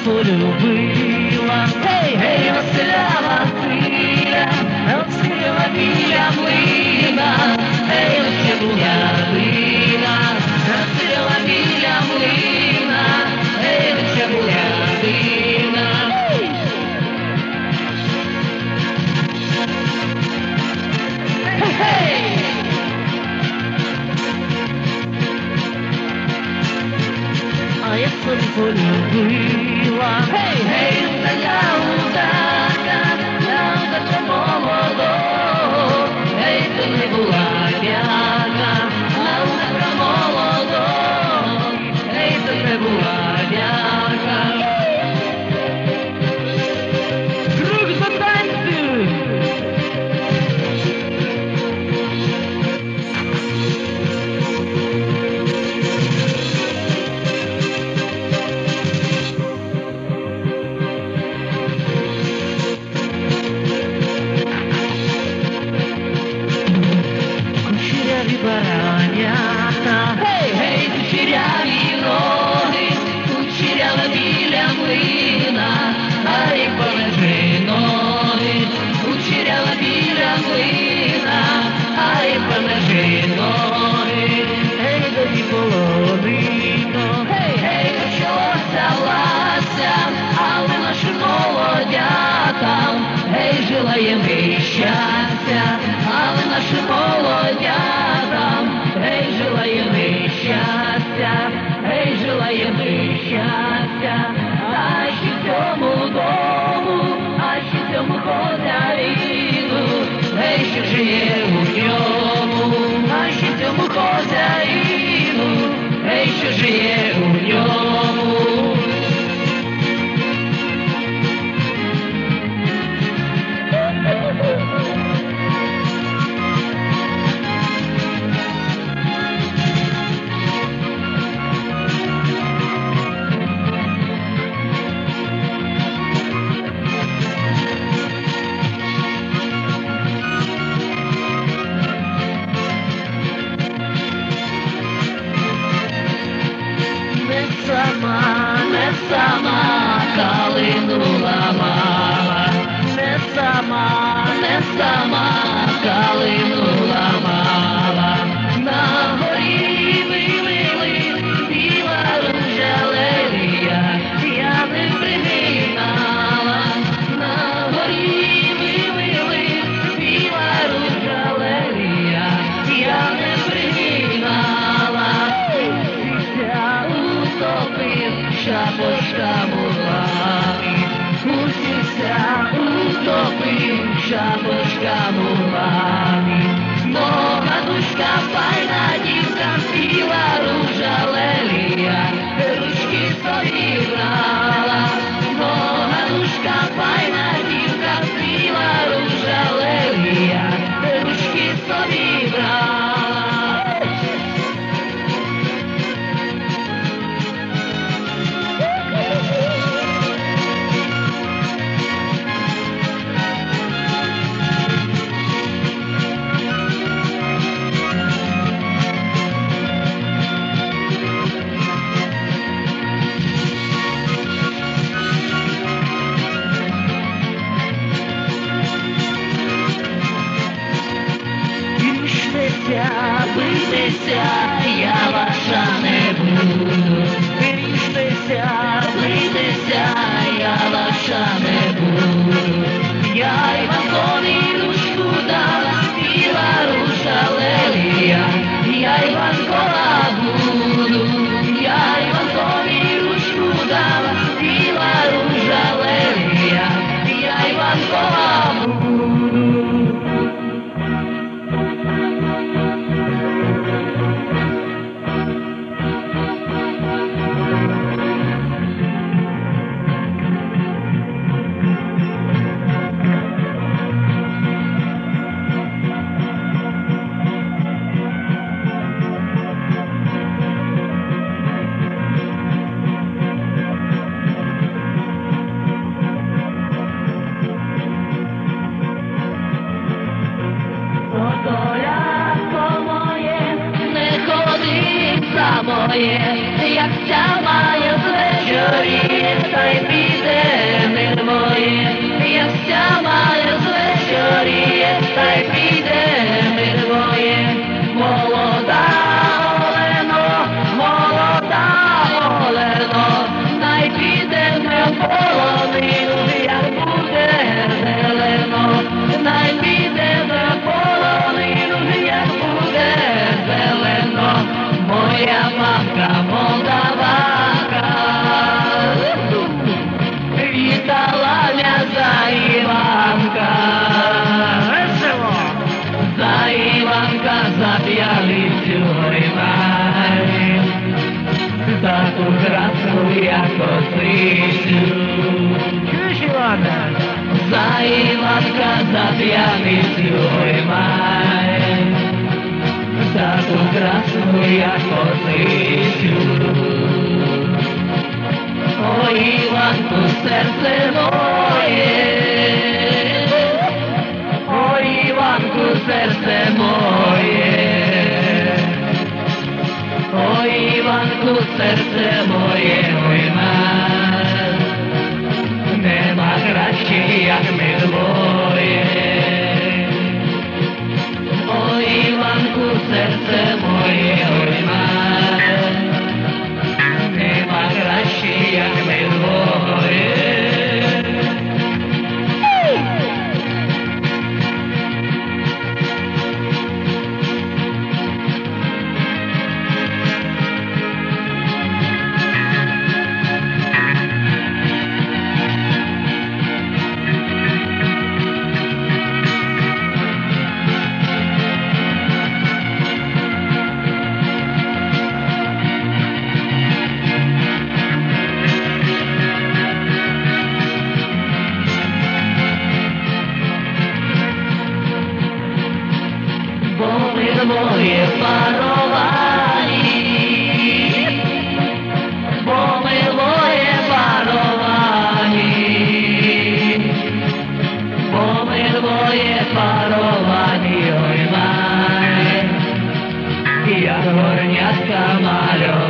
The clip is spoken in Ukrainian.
полюбила. Гей, гей, Василя, Василя, Василя біля млина, гей, ще була дина, Василя біля млина, гей, ще була дина. Гей! А я собі полюбила. Гей, гей, лаудака молодого, гей, ти не була бяка, лаудака молодого, гей, ти не була бяка. Круг затанцюй! Баранята, гей, гей, кучеряві ноги, кучерява біля млина, а як полежи ноги, кучерява біля млина, а як полежи ноги, гей, тоді половину, гей, гей, почалося лася, але нашим молодятам, гей, желаєм ми щастя, але нашим молодятам, гей, желаєм ми щастя, гей, желаєм ми щастя, а ще цьому дому, а ще цьому хозяїну, гей, що жиє у ньому, а ще цьому хозяїну, гей, що жиє у ньому. Не сама калину ламала, не сама калину ламала, на горі вилили біла ружа лелія, я не пригинала, на горі вилили біла ружа лелія, я не пригинала. Шапочка мулами, усівся, утопив, шапочка мулами. Нога душка, файна дівка, біла ружа лелія, ручки собі брала. Нога душка, файна дівка, біла ружа лелія, ручки собі брала. Битися, я ваша не буду. Битися, я ваша не буду. Я Іванкові ручку дала, біла ружа лелія, я Іванкова буду. Я Іванкові ручку дала, біла ружа лелія, я Іванкова буду. моє, як ця має плечо. звечоріє, та й піде мир моє, ястя має звечоріє, та й піде мир моє, молода Олено, молода Олено, най піде ми в полонину, як буде зелено, най піде ми в полонину, як буде зелено, моя мамка молдаванка, вітала м'я за Іванка, за Іванка, за п'яницю, ой май, за ту красу, як косицю. Чуєш, Іване? За Іванка, за п'яницю, ой май, за ту красу, як косицю. Ой, Іванку, серце моє, ой, Іванку, серце моє, ой, Іванку, серце моє, ой, май, нема краще, як ми двоє. Ой, Іванку, серце моє, ой, май, нема краще, як ми двоє. Бо ми двоє паровані, бо ми двоє паровані, бо ми двоє паровані, ой май, як горнятка мальовані.